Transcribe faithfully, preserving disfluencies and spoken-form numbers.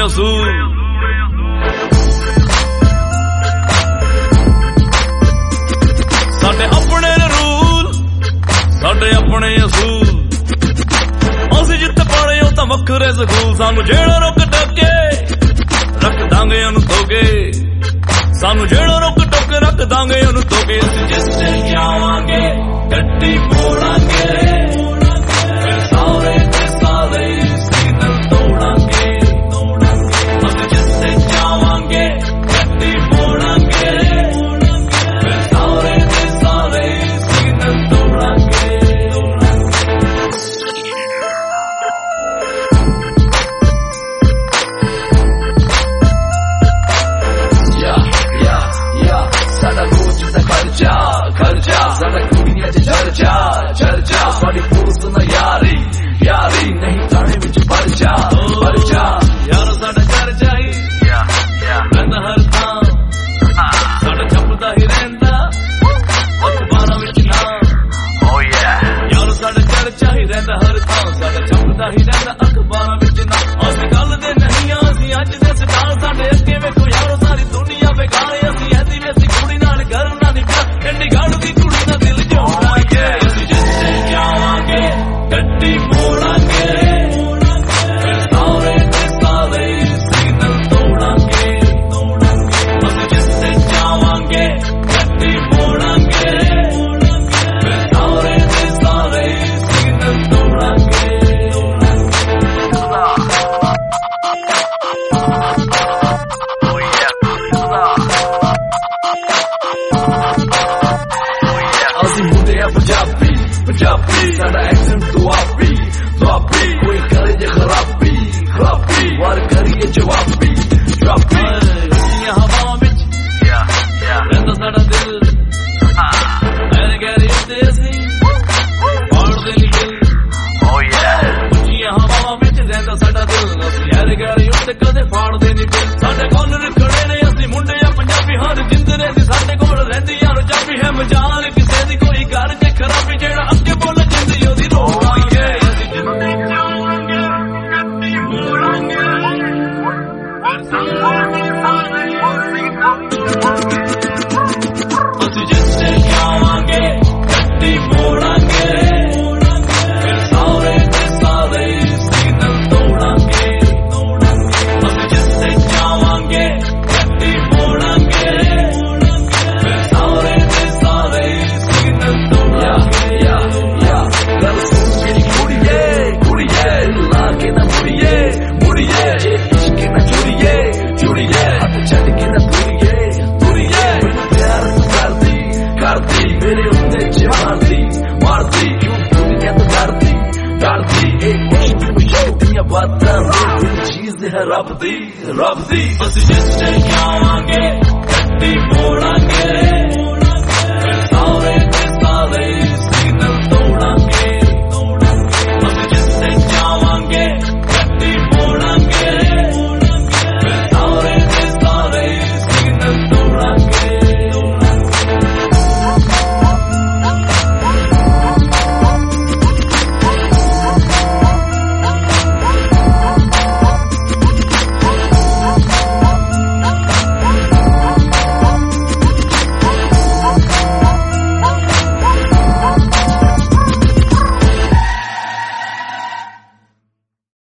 ਅਸੂਲ ਸਾਡੇ ਆਪਣੇ ਰੂਲ ਸਾਡੇ ਆਪਣੇ ਅਸੂਲ ਅਸੀਂ ਜਿੱਥੇ ਪੜ੍ਹੇ ਉਹ ਤਾਂ ਵੱਖਰੇ ਸਕੂਲ ਸਾਨੂੰ ਜਿਹੜਾ ਰੁਕ ਟੱਕੇ ਰੱਖ ਦਾਂਗੇ ਉਹਨੂੰ ਤੋਗੇ ਸਾਨੂੰ ਜਿਹੜਾ ਰੁਕ ਟੱਕੇ ਰੱਖ ਦਾਂਗੇ ਉਹਨੂੰ ਤੋਗੇ ਅਸੀਂ ਜਿੱਥੇ ਜਾਵਾਂਗੇ ਗੱਡੀ ਮੋੜਾਂਗੇ ਫਿਰ ਸਾਰੇ ਦੇ ਸਾਰੇ ਸਿਗਨਲ ਤੋੜਾਂਗੇ ਅਸੀਂ ਜਿੱਥੇ ਜਾਵਾਂਗੇ ਗੱਡੀ ਮੋੜਾਂਗੇ ਫਿਰ ਸਾਰੇ ਦੇ ਸਾਰੇ ਸਿਗਨਲ ਤੋੜਾਂਗੇ Sana kudinya ch charcha charcha sadi post na yari yari nahi thane vich parcha parcha yar sada charcha hi yeah yeah renda har thaan sada chapda hi renda akhbaaran vich na oh yeah yar sada charcha hi renda har thaan sada chapda hi renda akhbaaran vich na assi gall de nahi assi aj de star sade agge vekho yar sari duniya begare assi aidi vesi kudi naal ghar na nik enni gaadu di ਗੱਡੀ ਮੋੜਾਂਗੇ ਫਿਰ ਸਾਰੇ ਦੇ ਸਾਰੇ signal ਤੋੜਾਂਗੇ ਅਸੀਂ ਜਿੱਥੇ ਜਾਵਾਂਗੇ ਗੱਡੀ ਮੋੜਾਂਗੇ ਫਿਰ ਸਾਰੇ ਦੇ ਸਾਰੇ ਸਿਗਨਲ ਤੋੜਾਂਗੇ ਅਸੀਂ ਮੁੰਡੇ ਆ ਪੰਜਾਬੀ ਪੰਜਾਬੀ ਸਾਡਾ ਐਕਸੈਂਟ ਦੁਆਬੀ ਦੁਆਬੀ ਕੋਈ ਕਰੇ ਜੇ ਖਰਾਬੀ ਖਰਾਬੀ ਵਾਰ ਕਰੀਏ ਜਵਾਬੀ ਜਵਾਬੀ ਇਹ ਹਵਾ ਵਿੱਚ ਯਾ ਯਾ ਰਹਿੰਦਾ ਸਾਡਾ ਦਿਲ ਮੇਰੇ ਗੈਰੀ ਉੱਤੇ ਅਸੀਂ ਪਾੜਦੇ ਨਹੀਂ ਦਿਲ ਓ ਯਾ ਇਹ ਹਵਾ ਵਿੱਚ ਰਹਿੰਦਾ ਸਾਡਾ ਦਿਲ ਅਸੀਂ ਮੇਰੇ ਗੈਰੀ ਉੱਤੇ ਕਦੇ ਫਾੜਦੇ ਨਹੀਂ ਦਿਲ ਸਾਡੇ ਕੋਲ ਰਖੜੇ ਨੇ ਅਸੀਂ ਮੁੰਡੇ ਆ ਪੰਜਾਬੀ ਹਰ ਜਿੰਦਰੇ ਦੀ ਸਾਡੇ ਕੋਲ ਰਹਿੰਦੀ ਆ ਰਜਾਬੀ ਹੈ ਮਜਾਲ ਕਿਸੇ ਦੀ ਕੋਈ ਗੱਲ ਜੇ ਖਰਾਬੀ ਜਿਹੜਾ ਅੱਗੇ ਬੋਲ ਜਾਂਦੀ ਉਹਦੀ ਰੋਵਾਂਗੇ ਅਸੀਂ ਜਿੱਥੇ ਜਾਵਾਂਗੇ ਗੱਡੀ ਮੋੜਾਂਗੇ ਅਸੀਂ ਜਿੱਥੇ ਜਾਵਾਂਗੇ ਗੱਡੀ ਮੋੜਾਂਗੇ ਫਿਰ ਸਾਰੇ ਦੇ ਸਾਰੇ ਸਿਗਨਲ ਤੋੜਾਂਗੇ ਅਸੀਂ ਜਿੱਥੇ ਜਾਵਾਂਗੇ ਗੱਡੀ ਮੋੜਾਂਗੇ ਫਿਰ ਸਾਰੇ ਦੇ ਸਾਰੇ ਸਿਗਨਲ ਤੋੜਾਂਗੇ ਮੇਰੇ ਉੱਤੇ ਜਵਾਨੀ ਮਾਰਦੀ ਕਿਉਂ ਦੁਨੀਆ ਤੋਂ ਡਰਦੀ ਡਰਦੀ ਇਹ ਮੁਸ਼ਕਿਲ ਦੀਆਂ ਬਾਤਾਂ ਇਹ ਚੀਜ਼ ਹੈ ਰੱਬ ਦੀ ਰੱਬ ਦੀ ਅਸੀਂ ਜਿੱਥੇ ਜਾਵਾਂਗੇ ਗੱਡੀ ਮੋੜਾਂਗੇ